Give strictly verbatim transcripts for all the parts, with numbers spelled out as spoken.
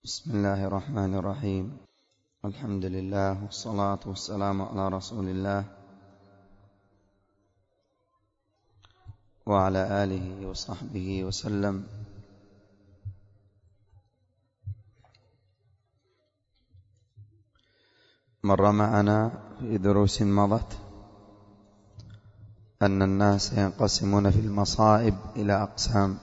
بسم الله الرحمن الرحيم. الحمد لله والصلاة والسلام على رسول الله وعلى آله وصحبه وسلم. مر معنا في دروس مضت أن الناس ينقسمون في المصائب إلى أقسام.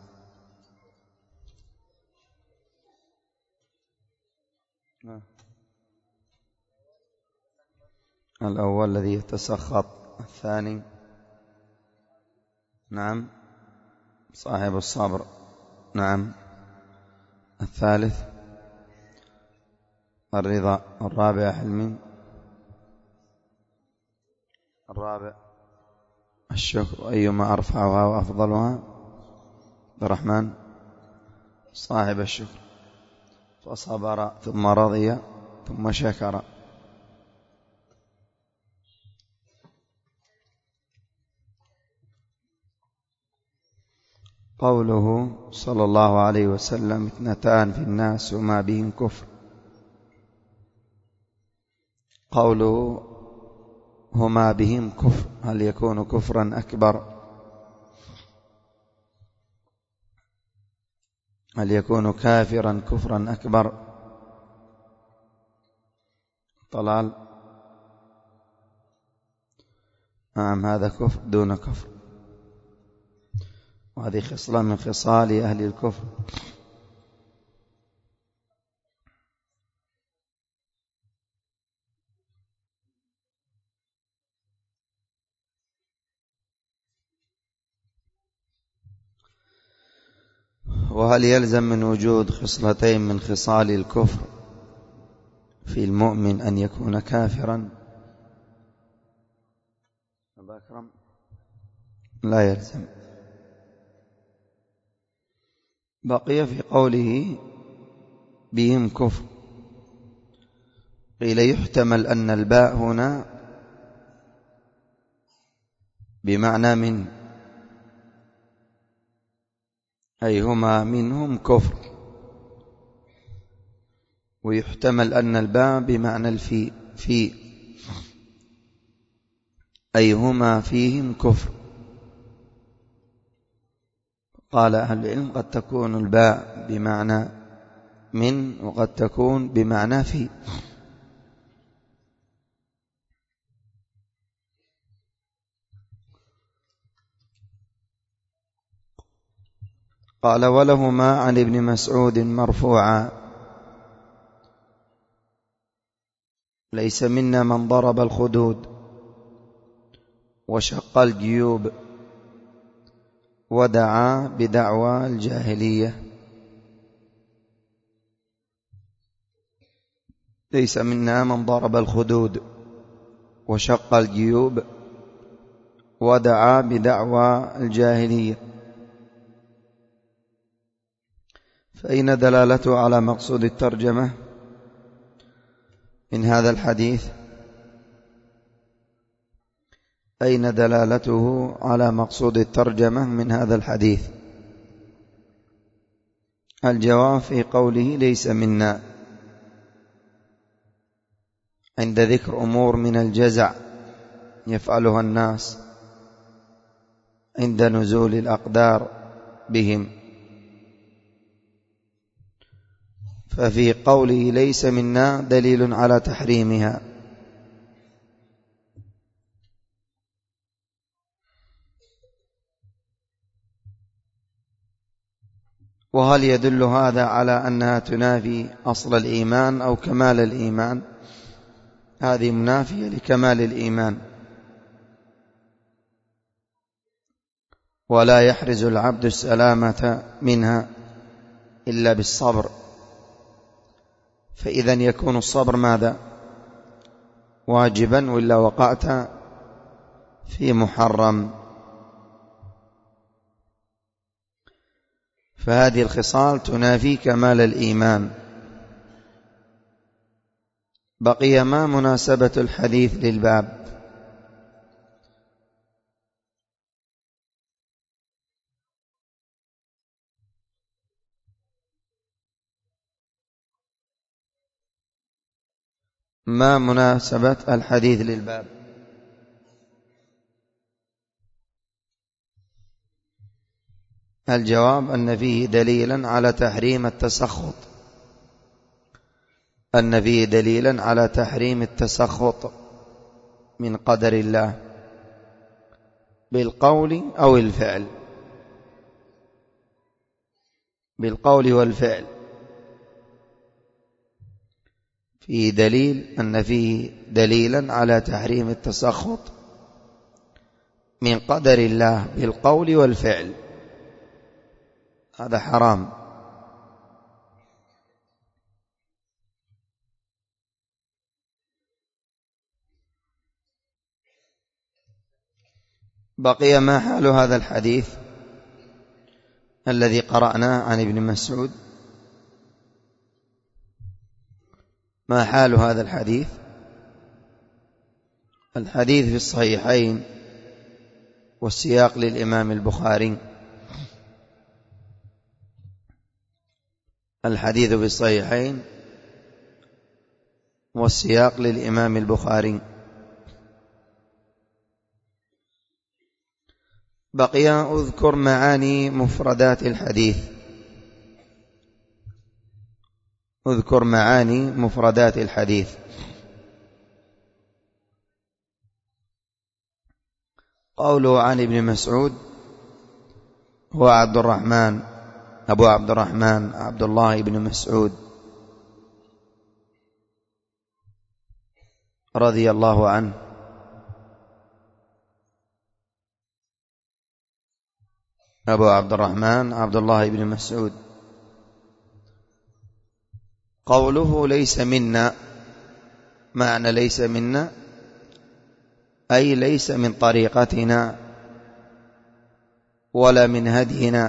الأول الذي يتسخط، الثاني نعم صاحب الصبر، نعم الثالث الرضا، الرابع حلمي، الرابع الشكر. أيما أرفعها وأفضلها؟ عبد الرحمن صاحب الشكر، فصبر ثم رضي ثم شكر. قوله صلى الله عليه وسلم: اثنتان في الناس وما بهم كفر. قوله هما بهم كفر، هل يكون كفرا أكبر؟ هل يكون كافرا كفرا أكبر؟ طلال نعم، هذا كفر دون كفر، وهذه خصلة من خصال أهل الكفر. وهل يلزم من وجود خصلتين من خصال الكفر في المؤمن أن يكون كافرا؟ أبا أكرم لا يلزم. بقي في قوله بهم كفر، قيل يحتمل أن الباء هنا بمعنى من، أي هما منهم كفر، ويحتمل أن الباء بمعنى الفي في أي هما فيهم كفر. قال أهل العلم: قد تكون الباء بمعنى من وقد تكون بمعنى في. قال: ولهما عن ابن مسعود مرفوعا: ليس منا من ضرب الخدود وشق الجيوب ودعا بدعوى الجاهلية. ليس منا من ضرب الخدود وشق الجيوب ودعا بدعوى الجاهلية. فأين دلالته على مقصود الترجمة من هذا الحديث؟ أين دلالته على مقصود الترجمة من هذا الحديث؟ الجواب في قوله ليس منا، عند ذكر أمور من الجزع يفعلها الناس عند نزول الأقدار بهم، ففي قوله ليس منا دليل على تحريمها. وهل يدل هذا على أنها تنافي أصل الإيمان أو كمال الإيمان؟ هذه منافية لكمال الإيمان، ولا يحرز العبد السلامة منها إلا بالصبر. فإذا يكون الصبر ماذا؟ واجبا، وإلا وقعت في محرم. فهذه الخصال تنافي كمال الإيمان. بقي ما مناسبة الحديث للباب؟ ما مناسبة الحديث للباب؟ الجواب أن فيه دليلا على تحريم التسخط، أن فيه دليلا على تحريم التسخط من قدر الله بالقول أو الفعل، بالقول والفعل. فيه دليل أن فيه دليلا على تحريم التسخط من قدر الله بالقول والفعل، هذا حرام. بقي ما حال هذا الحديث الذي قرأناه عن ابن مسعود؟ ما حال هذا الحديث؟ الحديث في الصحيحين والسياق للإمام البخاري. الحديث في الصحيحين والسياق للإمام البخاري. بقي أذكر معاني مفردات الحديث. أذكر معاني مفردات الحديث. قوله عن ابن مسعود هو عبد الرحمن أبو عبد الرحمن عبد الله بن مسعود رضي الله عنه، أبو عبد الرحمن عبد الله بن مسعود. قوله ليس منا، معنى ليس منا أي ليس من طريقتنا ولا من هدينا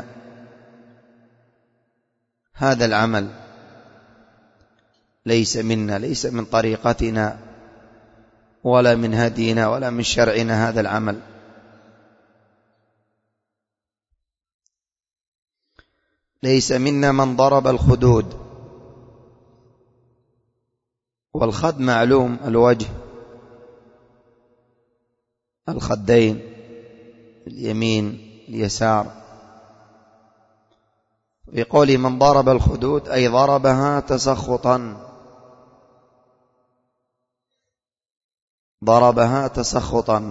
هذا العمل. ليس منا، ليس من طريقتنا ولا من هدينا ولا من شرعنا هذا العمل. ليس منا من ضرب الخدود، والخد معلوم الوجه، الخدين، اليمين اليسار. في قول من ضرب الخدود أي ضربها تسخطا، ضربها تسخطا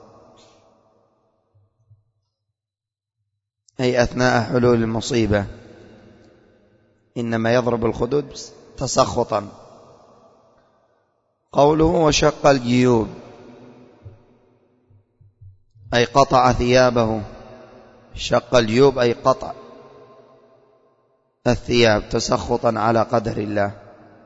أي أثناء حلول المصيبة، إنما يضرب الخدود تسخطا. قوله وشق الجيوب أي قطع ثيابه. شق الجيوب أي قطع الثياب تسخطا على قدر الله،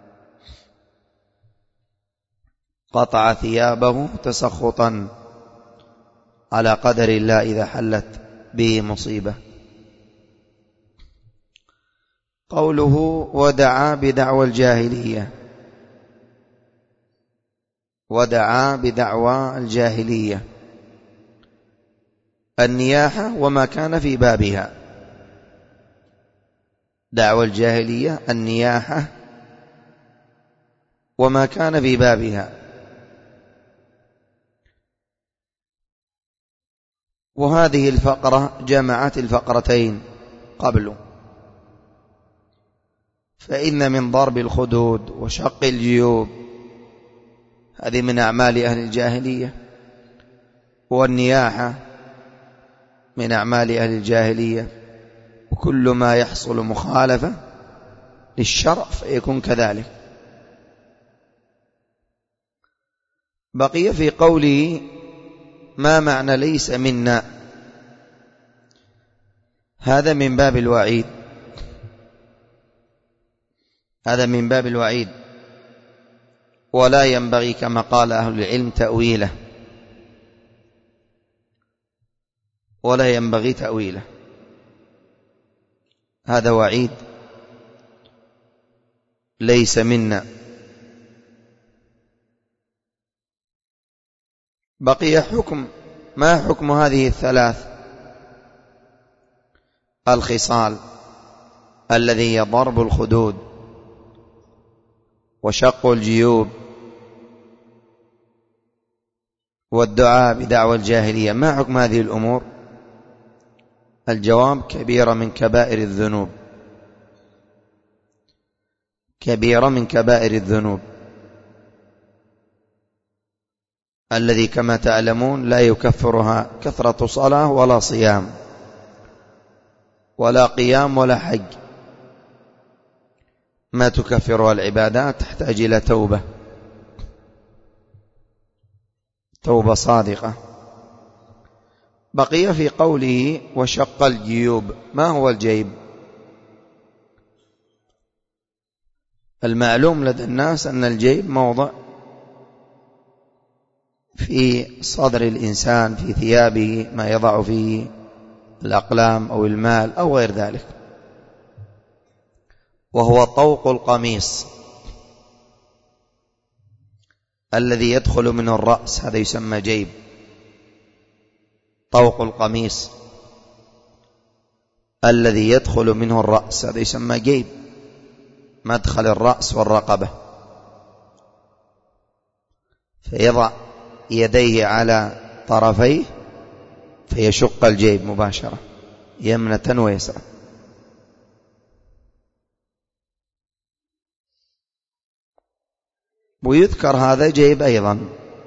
قطع ثيابه تسخطا على قدر الله إذا حلت به مصيبة. قوله ودعا بدعوى الجاهلية، ودعا بدعوى الجاهلية النياحة وما كان في بابها. دعوى الجاهلية النياحة وما كان في بابها. وهذه الفقرة جمعت الفقرتين قبل، فإن من ضرب الخدود وشق الجيوب هذه من أعمال أهل الجاهلية، والنياحة من أعمال أهل الجاهلية، وكل ما يحصل مخالفة للشرع فيكون كذلك. بقي في قوله ما معنى ليس منا، هذا من باب الوعيد، هذا من باب الوعيد، ولا ينبغي كما قال أهل العلم تأويله، ولا ينبغي تأويله، هذا وعيد ليس منا. بقي حكم، ما حكم هذه الثلاث الخصال الذي هي ضرب الخدود وشق الجيوب والدعاء بدعوى الجاهلية، ما حكم هذه الأمور؟ الجواب: كبيرة من كبائر الذنوب، كبيرة من كبائر الذنوب، الذي كما تعلمون لا يكفرها كثرة صلاة ولا صيام ولا قيام ولا حج، ما تكفرها العبادات، تحتاج إلى توبة، توبة صادقة. بقي في قوله: وشق الجيوب. ما هو الجيب؟ المعلوم لدى الناس أن الجيب موضع في صدر الإنسان، في ثيابه، ما يضع فيه الأقلام أو المال أو غير ذلك، وهو طوق القميص الذي يدخل منه الرأس، هذا يسمى جيب. طوق القميص الذي يدخل منه الرأس هذا يسمى جيب، مدخل الرأس والرقبة، فيضع يديه على طرفيه فيشق الجيب مباشرة يمنة ويسرى. ويذكر هذا جيب أيضا.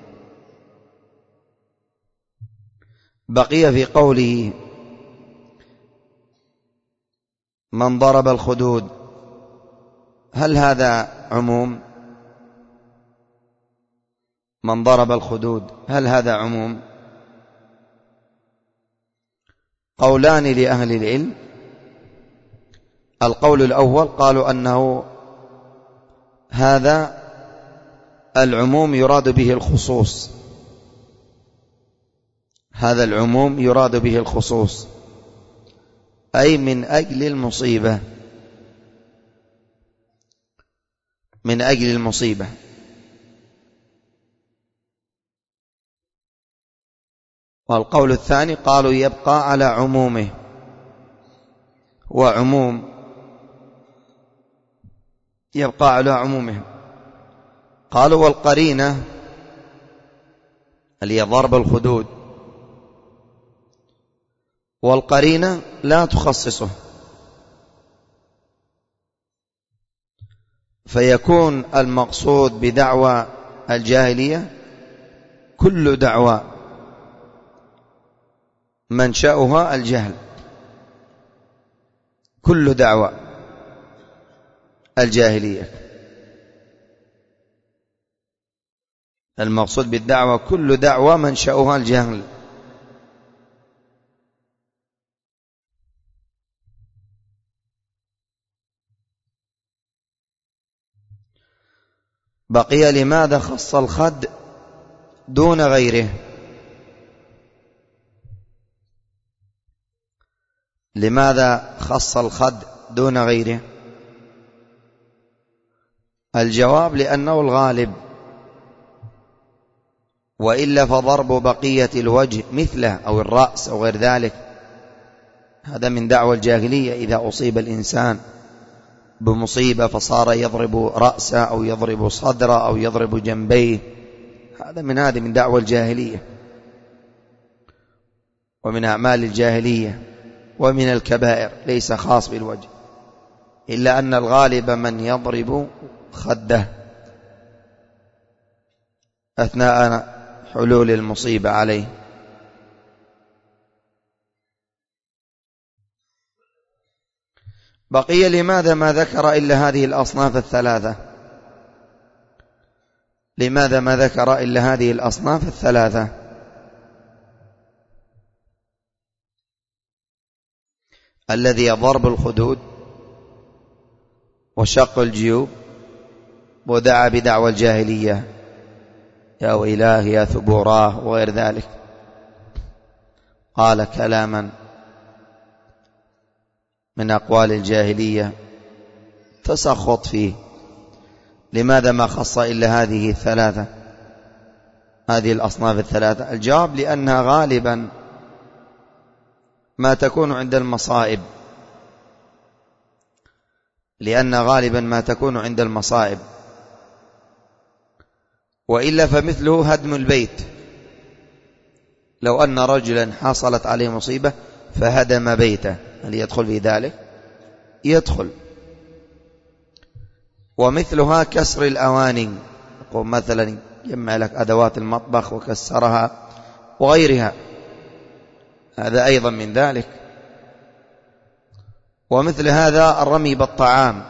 بقي في قوله: من ضرب الخدود، هل هذا عموم؟ من ضرب الخدود هل هذا عموم؟ قولان لأهل العلم. القول الأول قالوا أنه هذا العموم يراد به الخصوص، هذا العموم يراد به الخصوص، أي من أجل المصيبة، من أجل المصيبة. والقول الثاني قالوا يبقى على عمومه، وعموم يبقى على عمومه. قالوا والقرينة اللي هي ضرب الخدود، والقرينة لا تخصصه، فيكون المقصود بدعوى الجاهلية كل دعوى منشأها الجهل، كل دعوى الجاهلية. المقصود بالدعوة كل دعوة منشأها الجهل. بقي لماذا خص الخد دون غيره؟ لماذا خص الخد دون غيره؟ الجواب: لأنه الغالب، وإلا فضرب بقية الوجه مثله أو الرأس أو غير ذلك هذا من دعوى الجاهلية. إذا أصيب الإنسان بمصيبة فصار يضرب رأسه أو يضرب صدره أو يضرب جنبيه، هذا من هذه من دعوى الجاهلية ومن أعمال الجاهلية ومن الكبائر، ليس خاص بالوجه، إلا أن الغالب من يضرب خده أثناء حلول المصيبة عليه. بقي لماذا ما ذكر إلا هذه الأصناف الثلاثة؟ لماذا ما ذكر إلا هذه الأصناف الثلاثة؟ الذي ضرب الخدود وشق الجيوب ودعا بدعوى الجاهلية، يا ويلاه يا ثبوراه وغير ذلك، قال كلاما من أقوال الجاهلية تسخط فيه. لماذا ما خص إلا هذه الثلاثة، هذه الأصناف الثلاثة؟ الجواب: لأنها غالبا ما تكون عند المصائب، لأن غالبا ما تكون عند المصائب، وإلا فمثله هدم البيت، لو أن رجلا حصلت عليه مصيبة فهدم بيته، هل يدخل في ذلك؟ يدخل. ومثلها كسر الأواني، يقول مثلا يجمع لك أدوات المطبخ وكسرها وغيرها، هذا أيضا من ذلك. ومثل هذا الرمي بالطعام،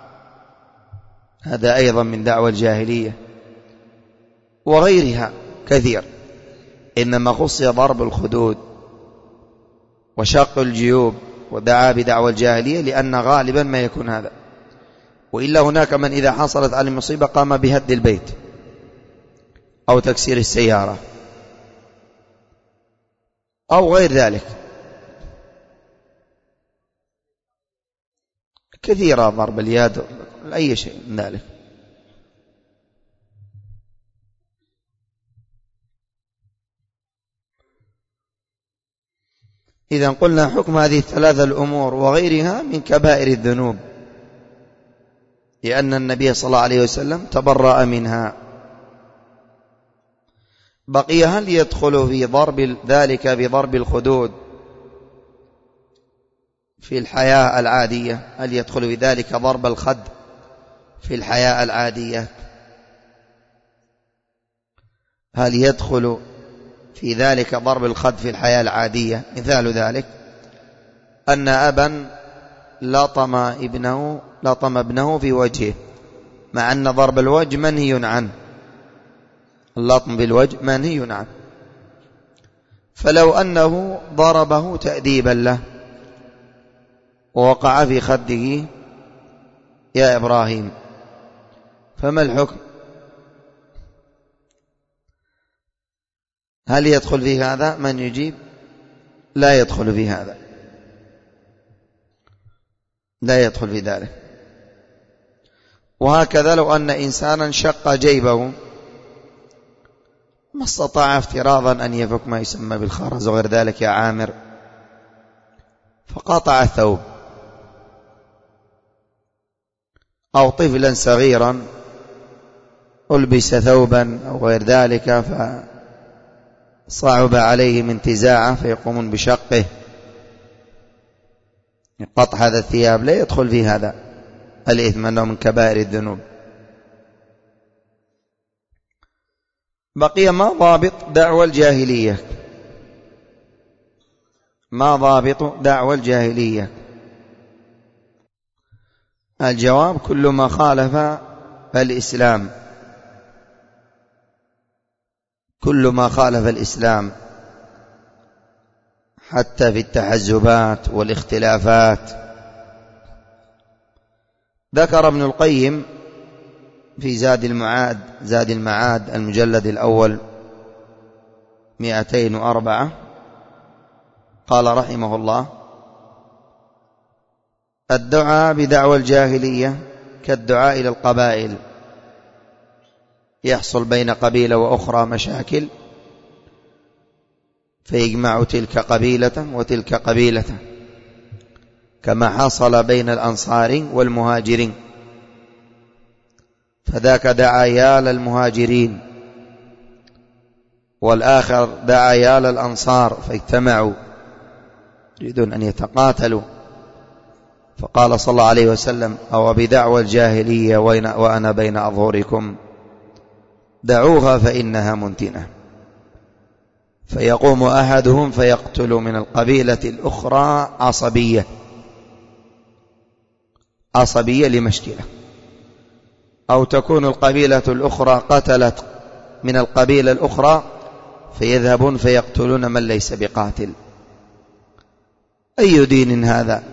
هذا أيضا من دعوى الجاهلية، وغيرها كثير. إنما خص ضرب الخدود وشق الجيوب ودعا بدعوى الجاهلية لأن غالبا ما يكون هذا. وإلا هناك من إذا حصلت عليه المصيبة قام بهد البيت أو تكسير السيارة أو غير ذلك، كثيرة، ضرب اليد، أي شيء من ذلك. إذا قلنا حكم هذه الثلاثة الأمور وغيرها من كبائر الذنوب، لأن النبي صلى الله عليه وسلم تبرأ منها. بقي هل يدخل في ضرب ذلك بضرب الخدود في الحياة العادية؟ هل يدخل في ذلك ضرب الخد في الحياة العادية؟ هل يدخل في ذلك ضرب الخد في الحياة العادية؟ مثال ذلك أن أبا لطم ابنه لطم ابنه في وجهه، مع أن ضرب الوجه منهي عنه، اللطم بالوجه منهي عنه، فلو أنه ضربه تأديبا له ووقع في خده يا إبراهيم، فما الحكم؟ هل يدخل في هذا؟ من يجيب؟ لا يدخل في هذا، لا يدخل في ذلك. وهكذا لو أن إنسانا شق جيبه ما استطاع افتراضا أن يفك ما يسمى بالخرز وغير ذلك يا عامر، فقاطع الثوب، أو طفلا صغيرا ألبس ثوبا أو غير ذلك فصعب عليهم انتزاعه فيقومون بشقه، قطع هذا الثياب، لا يدخل في هذا الإثم أنه من كبائر الذنوب. بقي ما ضابط دعوى الجاهلية؟ ما ضابط دعوى الجاهلية؟ الجواب كل ما خالف الإسلام، كل ما خالف الإسلام حتى في التحزبات والاختلافات. ذكر ابن القيم في زاد المعاد زاد المعاد المجلد الأول مئتين وأربعة، قال رحمه الله: الدعاء بدعوى الجاهلية كالدعاء إلى القبائل، يحصل بين قبيلة وأخرى مشاكل فيجمع تلك قبيلة وتلك قبيلة، كما حصل بين الأنصار والمهاجرين، فذاك دعا يا للمهاجرين والآخر دعا يا للأنصار فاجتمعوا يريدون أن يتقاتلوا، فقال صلى الله عليه وسلم: أو بدعوى الجاهلية وأنا بين أظهركم دعوها فإنها منتنة. فيقوم أحدهم فيقتل من القبيلة الأخرى عصبية عصبية لمشكلة، أو تكون القبيلة الأخرى قتلت من القبيلة الأخرى فيذهبون فيقتلون من ليس بقاتل. أي دين هذا؟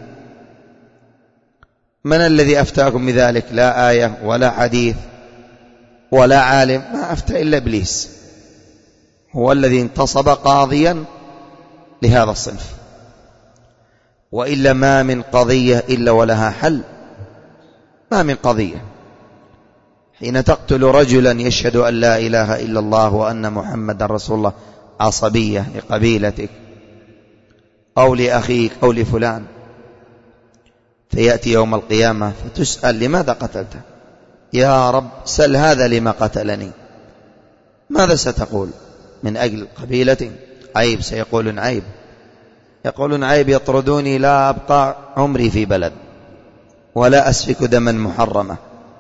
من الذي أفتاكم بذلك؟ لا آية ولا حديث ولا عالم، ما أفتى إلا إبليس، هو الذي انتصب قاضيا لهذا الصنف، وإلا ما من قضية إلا ولها حل، ما من قضية. حين تقتل رجلا يشهد أن لا إله إلا الله وأن محمد رسول الله عصبية لقبيلتك أو لأخيك أو لفلان، فيأتي يوم القيامة فتسأل: لماذا قتلته؟ يا رب سل هذا لما قتلني. ماذا ستقول؟ من أجل قبيلة عيب، سيقولون عيب، يقولون عيب يطردوني لا أبقى عمري في بلد ولا أسفك دما محرمة.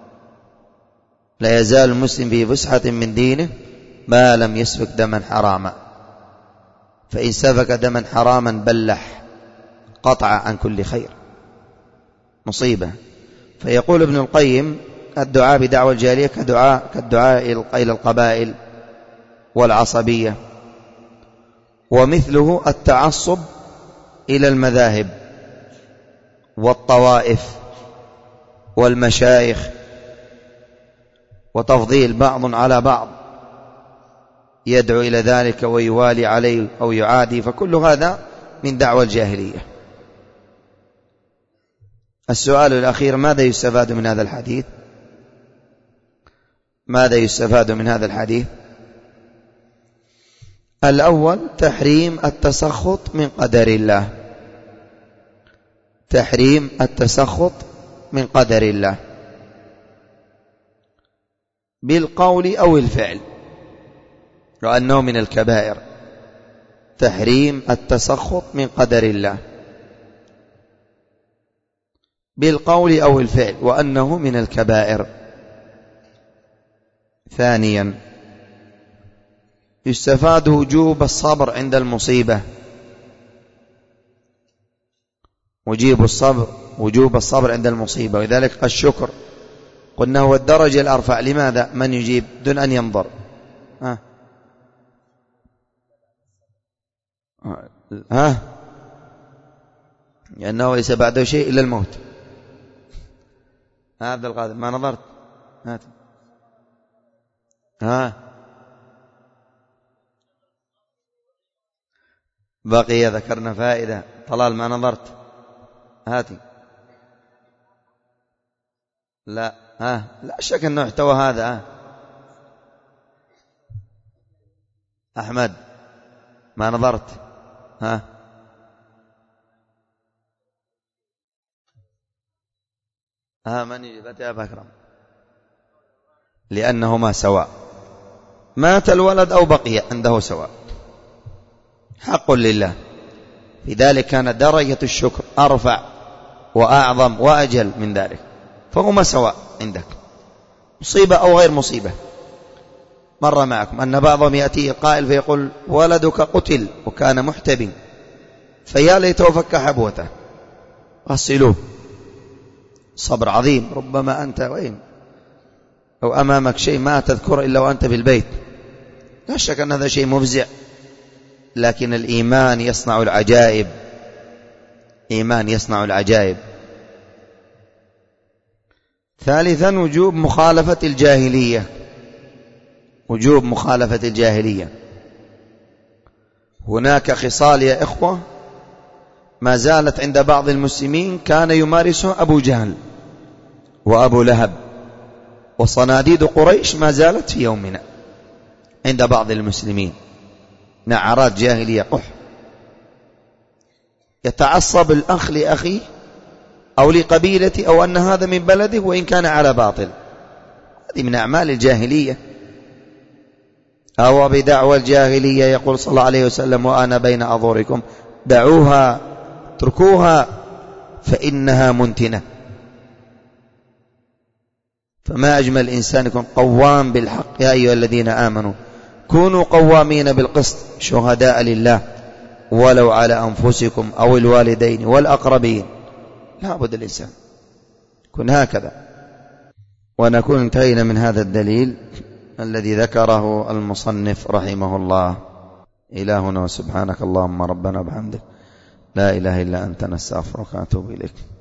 لا يزال المسلم في فسحة من دينه ما لم يسفك دما حراما، فإن سفك دما حراما بلح، قطع عن كل خير، مصيبة. فيقول ابن القيم الدعاء بدعوى الجاهلية كدعاء كالدعاء إلى القبائل والعصبية، ومثله التعصب إلى المذاهب والطوائف والمشايخ، وتفضيل بعض على بعض يدعو إلى ذلك ويوالي عليه أو يعادي، فكل هذا من دعوى الجاهلية. السؤال الأخير: ماذا يستفاد من هذا الحديث؟ ماذا يستفاد من هذا الحديث؟ الأول تحريم التسخط من قدر الله، تحريم التسخط من قدر الله بالقول أو الفعل، وأنه من الكبائر. تحريم التسخط من قدر الله بالقول أو الفعل، وأنه من الكبائر. ثانيا يستفاد وجوب الصبر عند المصيبة، وجوب الصبر وجوب الصبر عند المصيبة، ولذلك الشكر قلنا هو الدرجة الأرفع. لماذا؟ من يجيب دون أن ينظر؟ ها ها لأنه ليس بعده شيء إلا الموت. عبد القادر ما نظرت؟ هات. ها بقي ذكرنا فائدة. طلال ما نظرت؟ هاتي. لا ها لا شك أنه احتوى هذا. ها أحمد ما نظرت؟ ها ها من يجب؟ يا أبا أكرم. لأنهما سواء، مات الولد أو بقي عنده سواء، حق لله. في ذلك كانت درجة الشكر أرفع وأعظم وأجل من ذلك، فهما سواء عندك، مصيبة أو غير مصيبة. مر معكم أن بعضهم يأتي قائل فيقول ولدك قتل وكان محتبي، فيا ليته فك حبوته، غسلوه. صبر عظيم. ربما أنت وين أو أمامك شيء ما تذكر إلا وأنت في البيت، لا شك أن هذا شيء مفزع، لكن الإيمان يصنع العجائب، إيمان يصنع العجائب. ثالثا وجوب مخالفة الجاهلية، وجوب مخالفة الجاهلية. هناك خصال يا إخوة ما زالت عند بعض المسلمين كان يمارسها أبو جهل وأبو لهب وصناديد قريش، ما زالت في يومنا عند بعض المسلمين، نعرات جاهلية قح. يتعصب الأخ لأخيه أو لقبيلته أو أن هذا من بلده وإن كان على باطل، هذه من أعمال الجاهلية. أو بدعوى الجاهلية يقول صلى الله عليه وسلم وأنا بين أظهركم دعوها اتركوها فإنها منتنة. فما أجمل الإنسان يكون قوام بالحق. يا أيها الذين آمنوا كونوا قوامين بالقسط شهداء لله ولو على أنفسكم أو الوالدين والأقربين. لا بد الإنسان يكون هكذا. ونكون انتهينا من هذا الدليل الذي ذكره المصنف رحمه الله. إلهنا وسبحانك اللهم ربنا وبحمدك لا إله إلا أنت نستغفرك ونتوب إليك.